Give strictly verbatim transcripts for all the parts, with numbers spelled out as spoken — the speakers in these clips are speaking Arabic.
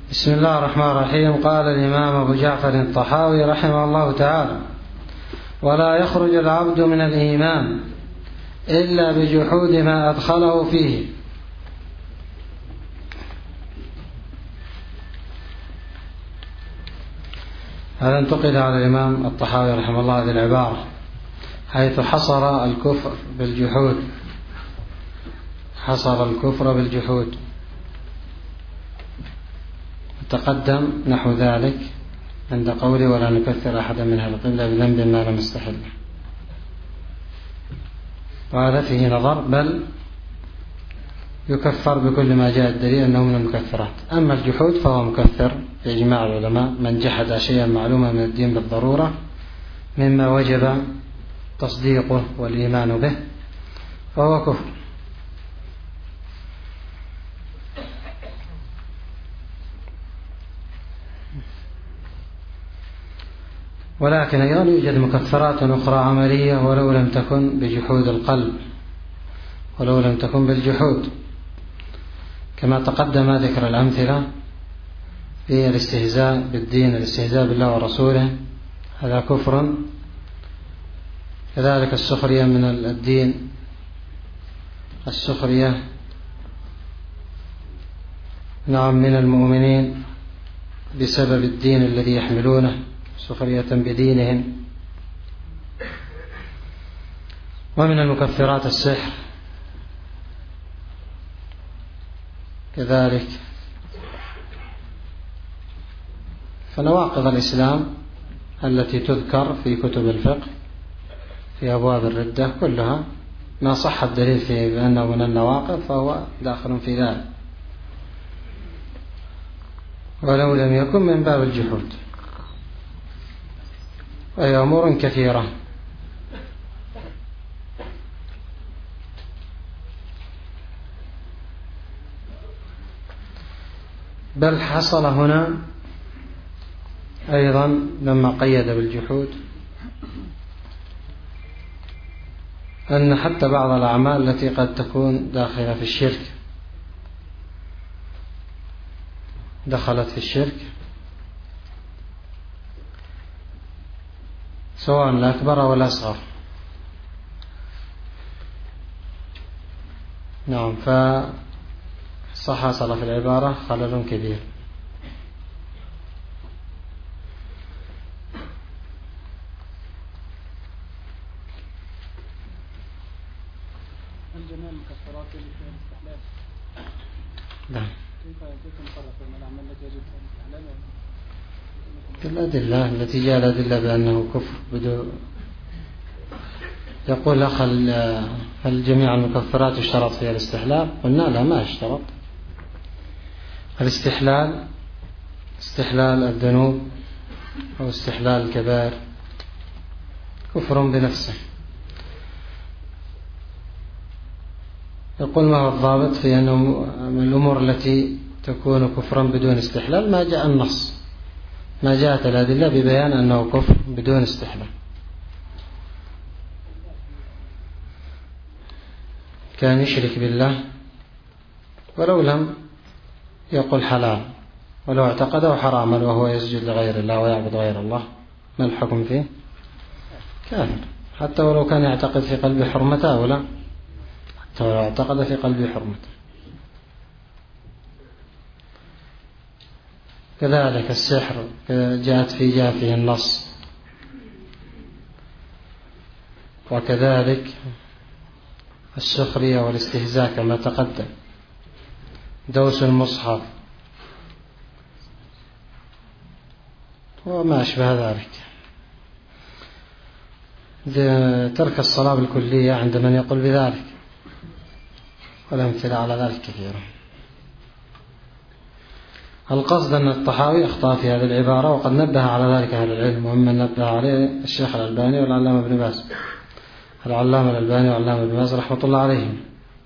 بسم الله الرحمن الرحيم. قال الإمام أبو جعفر الطحاوي رحمه الله تعالى: ولا يخرج العبد من الإيمان إلا بجحود ما أدخله فيه. هذا انتقل على الإمام الطحاوي رحمه الله هذه العبارة، حيث حصر الكفر بالجحود، حصر الكفر بالجحود. تقدم نحو ذلك عند قوله: ولا نكفر أحدا من أهل القبلة بذنب ما لم يستحل. وهذا فيه نظر، بل يكفر بكل ما جاء الدليل أنه من المكفرات. أما الجحود فهو مكفر بإجماع العلماء، من جحد شيئا معلوما من الدين بالضرورة مما وجب تصديقه والإيمان به فهو كفر. ولكن أيضا يوجد مكفرات أخرى عملية ولو لم تكن بجحود القلب، ولو لم تكن بالجحود، كما تقدم ذكر الأمثلة في الاستهزاء بالدين، الاستهزاء بالله ورسوله، هذا كفر. كذلك السخرية من الدين، السخرية نعم من المؤمنين بسبب الدين الذي يحملونه، سخرية بدينهم. ومن المكفرات السحر كذلك. فنواقض الإسلام التي تذكر في كتب الفقه في أبواب الردة كلها ما صح الدليل فيه بأنه من النواقض فهو داخل في ذلك، ولو لم يكن من باب الجحود، وهي أمور كثيرة. بل حصل هنا أيضا لما قيد بالجحود أن حتى بعض الأعمال التي قد تكون داخلة في الشرك دخلت في الشرك، سواء الأكبر أو الأصغر. نعم، فصح حصل في العبارة خلل كبير. الجميع المكفرات اللي فيها الاستحلال. نعم. كيف كيف نفرق بين الأعمال التي يجب فيها الاستحلال؟ الأدلة التي جاء الأدلة بأنه كفر بدون. يقول أخ هل جميع المكفرات اشترط فيها الاستحلال؟ قلنا لا، ما اشترط. الاستحلال استحلال الذنوب أو استحلال الكبائر كفر بنفسه. يقول ما هو الضابط في أنه من الأمور التي تكون كفرا بدون استحلال؟ ما جاء النص، ما جاءت الأدلة ببيان أنه كفر بدون استحلال. كان يشرك بالله ولو لم يقل حلال، ولو اعتقده حراما وهو يسجد لغير الله ويعبد غير الله، ما الحكم فيه؟ كافر، حتى ولو كان يعتقد في قلبه حرمته ولا حتى ولو اعتقد في قلبه حرمته. كذلك السحر جاءت في جاء فيه النص. وكذلك السخرية والاستهزاء كما تقدم، دوس المصحف وما أشبه ذلك، ترك الصلاة بالكلية عند من يقول بذلك، والأمثلة على ذلك كثيرة. القصد أن الطحاوي أخطأ في هذه العبارة، وقد نبه على ذلك أهل العلم، وممن نبه عليه الشيخ الألباني والعلامة ابن باز، العلامة الألباني والعلامة ابن باز رحمة الله عليهم.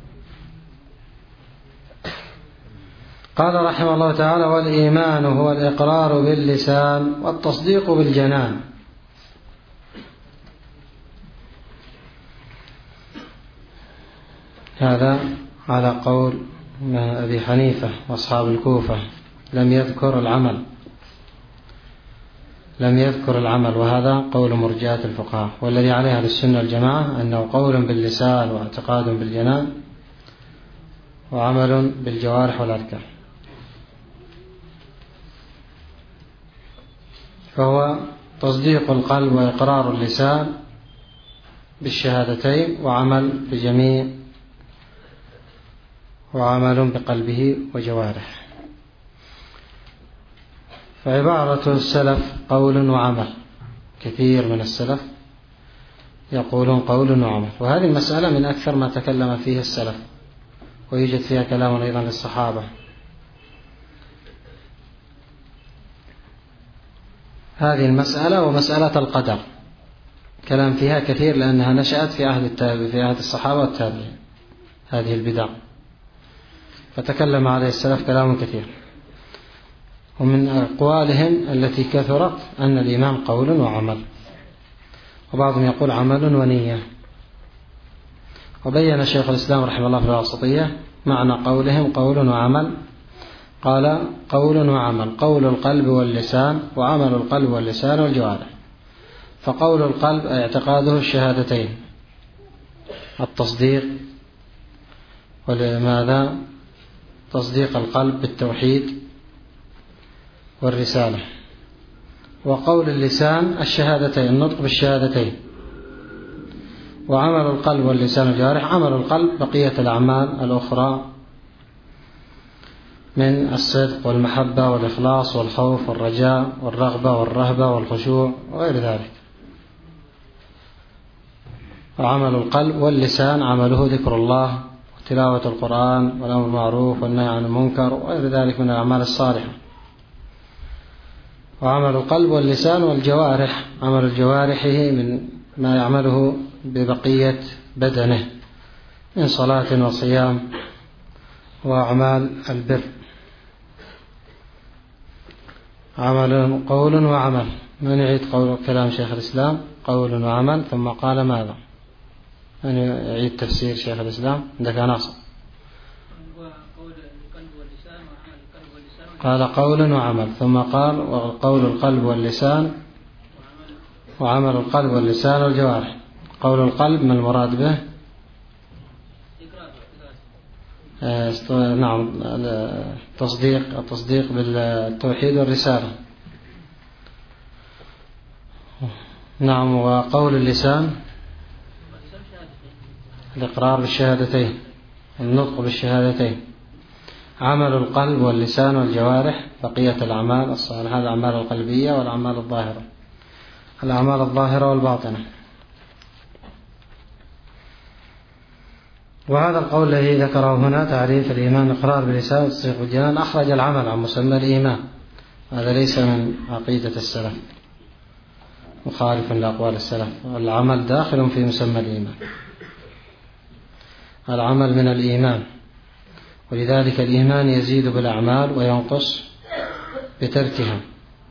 قال رحمه الله تعالى: والإيمان هو الإقرار باللسان والتصديق بالجنان. هذا على قول أبي حنيفة وأصحاب الكوفة لم يذكر العمل لم يذكر العمل وهذا قول مرجئة الفقهاء، والذي عليه أهل السنة والجماعة أنه قول باللسان واعتقاد بالجنان وعمل بالجوارح والأركان. فهو تصديق القلب وإقرار اللسان بالشهادتين وعمل بجميع وعمل بقلبه وجوارح. فعبارة السلف قول وعمل، كثير من السلف يقولون قول وعمل، وهذه المسألة من أكثر ما تكلم فيه السلف، ويوجد فيها كلام أيضا للصحابة. هذه المسألة ومسألة القدر كلام فيها كثير، لأنها نشأت في عهد التابع في عهد الصحابة والتابعين، هذه البدع، فتكلم عليه السلف كلام كثير. ومن أقوالهم التي كثرت أن الإيمان قول وعمل، وبعضهم يقول عمل ونية. وبين شيخ الإسلام رحمه الله في الواسطية معنى قولهم قول وعمل، قال قول وعمل، قول القلب واللسان وعمل القلب واللسان والجوارح. فقول القلب اعتقاده الشهادتين، التصديق، ولماذا تصديق القلب بالتوحيد والرسالة. وقول اللسان الشهادتين، النطق بالشهادتين. وعمل القلب واللسان والجوارح، عمل القلب بقية الأعمال الأخرى من الصدق والمحبة والإخلاص والخوف والرجاء والرغبة والرهبة والخشوع وغير ذلك. وعمل القلب واللسان عمله ذكر الله وتلاوة القرآن والأمر بالمعروف والنهي عن المنكر وغير ذلك من الأعمال الصالحة. وعمل القلب واللسان والجوارح، عمل الجوارح من ما يعمله ببقية بدنه من صلاة وصيام وأعمال البر. عمل قول وعمل. من يعيد قول كلام شيخ الإسلام؟ قول وعمل، ثم قال ماذا؟ من يعيد تفسير شيخ الإسلام؟ عندك ناصر. قال قول وعمل، ثم قال وقول القلب واللسان وعمل القلب واللسان والجوارح. قول القلب ما المراد به؟ آه نعم، التصديق التصديق بالتوحيد والرسالة. نعم. وقول اللسان الإقرار بالشهادتين، النطق بالشهادتين. عمل القلب واللسان والجوارح بقية الأعمال الصالحة، هذه الأعمال القلبية والأعمال الظاهرة، الأعمال الظاهرة والباطنة. وهذا القول الذي ذكره هنا تعريف الإيمان إقرار باللسان والتصديق بالجنان، أخرج العمل عن مسمى الإيمان. هذا ليس من عقيدة السلف، مخالف لأقوال السلف. العمل داخل في مسمى الإيمان، العمل من الإيمان، ولذلك الإيمان يزيد بالأعمال وينقص بتركها،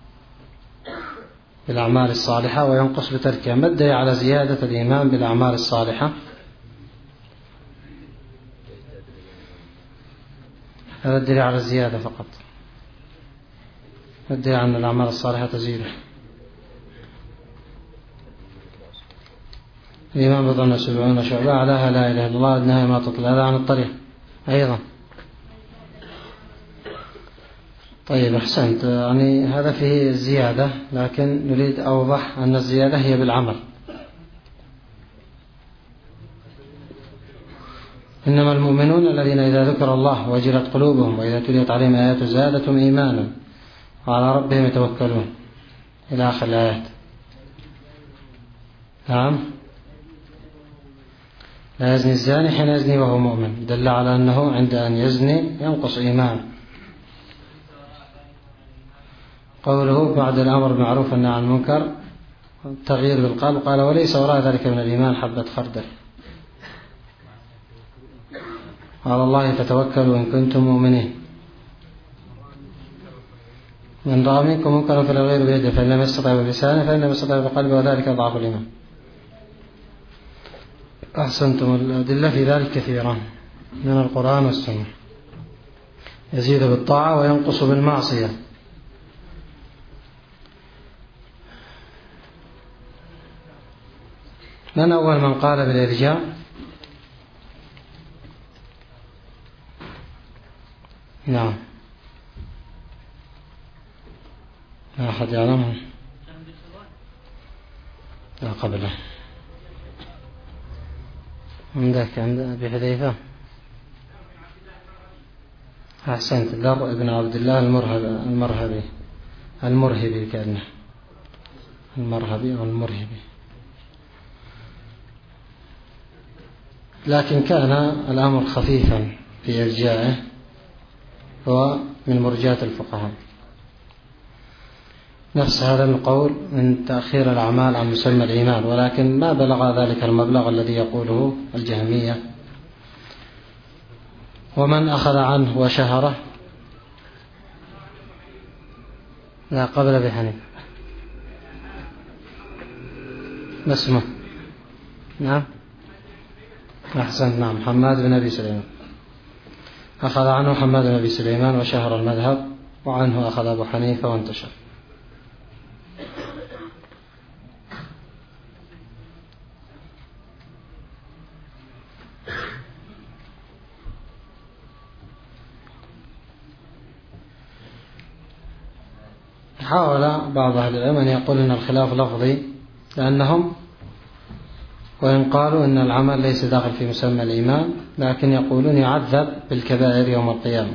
بالأعمال الصالحة وينقص بتركها. ما الدليل على زيادة الإيمان بالأعمال الصالحة؟ هذا الدليل على الزيادة فقط، الدليل أن الأعمال الصالحة تزيد. الإيمان بضع وسبعون شعبة، أعلاها لا إله إلا الله، أدناها ما تطلع هذا عن الطريق أيضا. طيب أحسنت، يعني هذا فيه زيادة، لكن نريد أوضح أن الزيادة هي بالعمل. إنما المؤمنون الذين إذا ذكر الله وجلت قلوبهم وإذا تليت عليهم آيات زادتهم إيمانا وعلى ربهم يتوكلون إلى آخر الآيات. نعم. لا يزني الزاني حين يزني وهو مؤمن، دل على أنه عند أن يزني ينقص إيمان. قوله بعد الأمر بالمعروف والنهي عن المنكر تغيير بالقلب، قال وليس وراء ذلك من الإيمان حبة خردل، على الله فتوكلوا إن كنتم مؤمنين. من رأى منكم منكرا فليغيره بيده، فإن لم يستطع بلسانه فإن لم يستطع بقلبه، وذلك أضعف الإيمان. أحسنتم. الأدلة في ذلك كثيرة من القرآن والسنة. يزيد بالطاعة وينقص بالمعصية. من أول من قال بالإرجاء؟ نعم، لا أحد يعلمه؟ لا قبله. عندك عند أبي حذيفة؟ أحسنت، در ابن عبد الله المرهبي المرهبي كأنه المرهبي أو المرهبي، لكن كان الأمر خفيفا في إرجائه، هو من مرجات الفقهاء. نفس هذا القول من تأخير الأعمال عن مسمى الإيمان، ولكن ما بلغ ذلك المبلغ الذي يقوله الجهمية. ومن أخذ عنه وشهره؟ لا قبل أبي حنيفة. ما اسمه؟ نعم أحسنت، نعم، حماد بن أبي سليمان. أخذ عنه حماد بن أبي سليمان وشهر المذهب، وعنه أخذ أبو حنيفة وانتشر. حاول بعض أهل العلم أن يقول أن الخلاف لفظي، لأنهم وإن قالوا أن العمل ليس داخل في مسمى الإيمان، لكن يقولون يعذب بالكبائر يوم القيامة،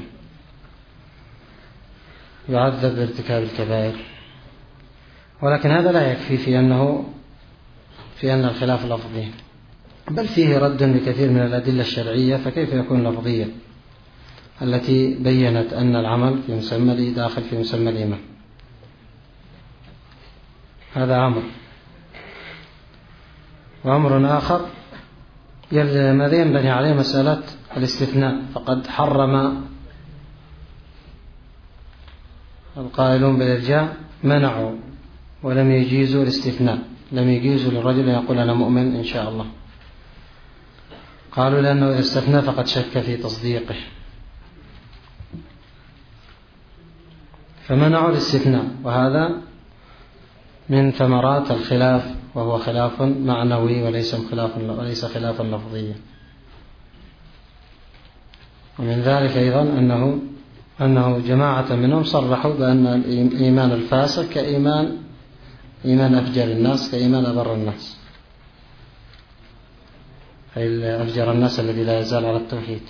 يعذب بارتكاب الكبائر. ولكن هذا لا يكفي في أنه في أن الخلاف لفظي، بل فيه رد بكثير من الأدلة الشرعية، فكيف يكون لفظيا التي بيّنت أن العمل في مسمى داخل في مسمى الإيمان؟ هذا أمر. وأمر آخر الذي ينبني عليه مسألة الاستثناء، فقد حرم القائلون بالإرجاء، منعوا ولم يجيزوا الاستثناء، لم يجيزوا للرجل أن يقول أنا مؤمن إن شاء الله. قالوا لأنه إذا استثنى فقد شك في تصديقه، فمنعوا الاستثناء، وهذا من ثمرات الخلاف، وهو خلاف معنوي وليس خلاف وليس خلافا لفظيا. ومن ذلك أيضا أنه أنه جماعة منهم صرحوا بأن الإيمان الفاسق كإيمان إيمان أفجر الناس، كإيمان أبر الناس، أي أفجر الناس الذي لا يزال على التوحيد.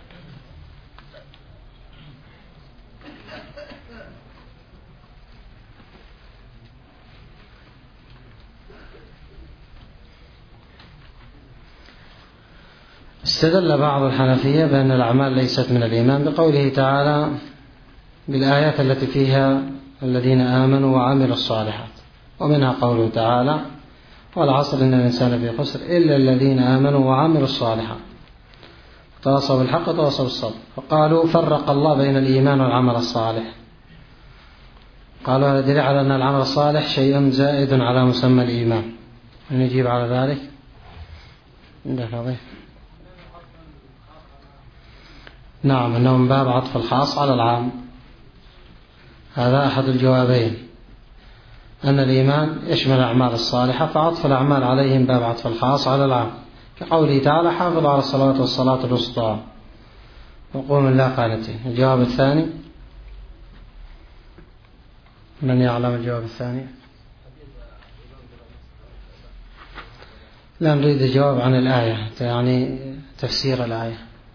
استدل بعض الحنفية بأن الأعمال ليست من الإيمان بقوله تعالى، بالآيات التي فيها الذين آمنوا وعملوا الصالحات، ومنها قوله تعالى والعصر إن الإنسان في خسر إلا الذين آمنوا وعملوا الصالحات تواصوا بالحق وتواصوا بالصبر. فقالوا فرق الله بين الإيمان والعمل الصالح، قالوا هذا دليل على أن العمل الصالح شيء زائد على مسمى الإيمان. نجيب على ذلك؟ نعم، أنه من باب عطف الخاص على العام. هذا أحد الجوابين، أن الإيمان يشمل الأعمال الصالحة، فعطف الأعمال عليهم باب عطف الخاص على العام، كقوله تعالى حافظ على الصلاة والصلاة الوسطى وقوم الله قانتين. الجواب الثاني، من يعلم الجواب الثاني؟ لا، نريد الجواب عن الآية، يعني تفسير الآية.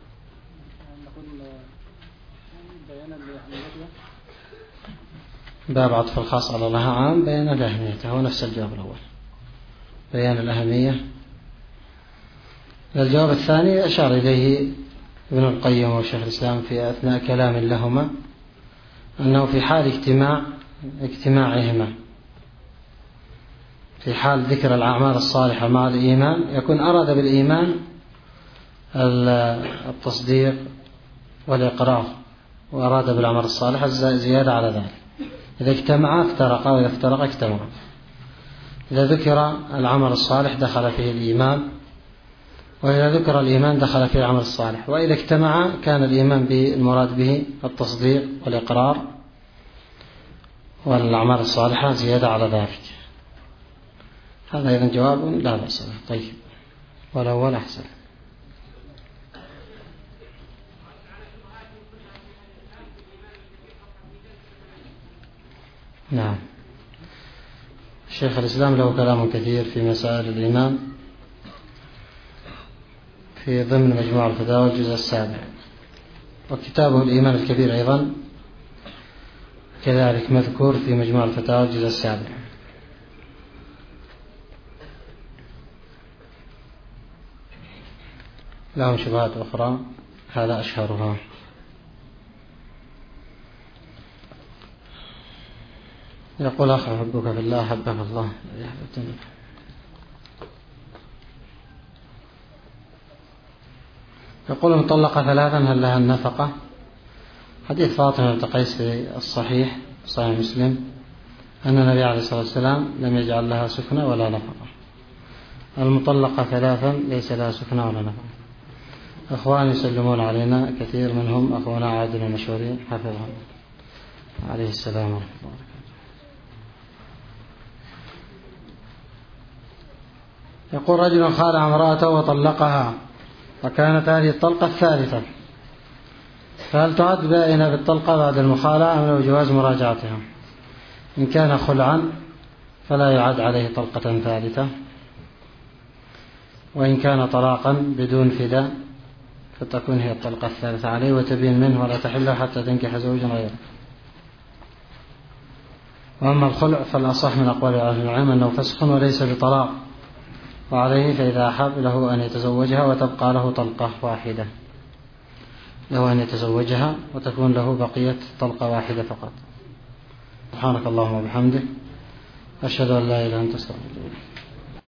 باب عطف الخاص على الله عام، بيان الأهمية، هو نفس الجواب الأول، بيان الأهمية. الجواب الثاني أشار إليه ابن القيم وشيخ الإسلام في أثناء كلام لهما، أنه في حال اجتماع اجتماعهما في حال ذكر الأعمال الصالحة مع الإيمان، يكون أراد بالإيمان التصديق والإقرار، وأراد بالأعمال الصالحة زيادة على ذلك. إذا اجتمع افترق، وإذا افترق اجتمع. إذا ذكر العمل الصالح دخل فيه الإيمان، وإذا ذكر الإيمان دخل فيه العمل الصالح، وإذا اجتمع كان الإيمان بالمراد به التصديق والإقرار، والأعمال الصالحة زيادة على ذلك. هذا أيضا جواب لا بأس به. طيب، والأول أحسن. نعم، شيخ الإسلام له كلام كثير في مسائل الإيمان في ضمن مجموع الفتاوى الجزء السابع، وكتابه الإيمان الكبير أيضا كذلك مذكور في مجموع الفتاوى الجزء السابع. لهم شبهات أخرى، هذا أشهرها. يقول أخ أحبك في الله أحبك الله. يقول مطلقة ثلاثا هل لها النفقة؟ حديث فاطمة بنت قيس في الصحيح صحيح مسلم أن النبي عليه الصلاة والسلام لم يجعل لها سكنة ولا نفقة. المطلقة ثلاثا ليس لها سكنة ولا نفقة. أخوان يسلمون علينا كثير منهم أخونا عادل المشوري حفظهم عليه السلام ورحمة الله وبركاته. يقول رجل خالع امرأته وطلقها وكانت هذه الطلقة الثالثة، فهل تعد بائنة بالطلقة بعد المخالعة أم لو جواز مراجعتها؟ إن كان خلعا فلا يعد عليه طلقة ثالثة، وإن كان طلاقا بدون فداء فتكون هي الطلقة الثالثة عليه وتبين منه ولا تحله حتى تنكح زوجا غيره. وأما الخلع فالأصح من أقوال أهل العلم أنه فسخ وليس بطلاق، وعليه فإذا أحب له أن يتزوجها وتبقى له طلقة واحدة، له أن يتزوجها وتكون له بقية طلقة واحدة فقط. سبحانك اللهم وبحمدك أشهد أن لا إله إلا أنت أستغفرك.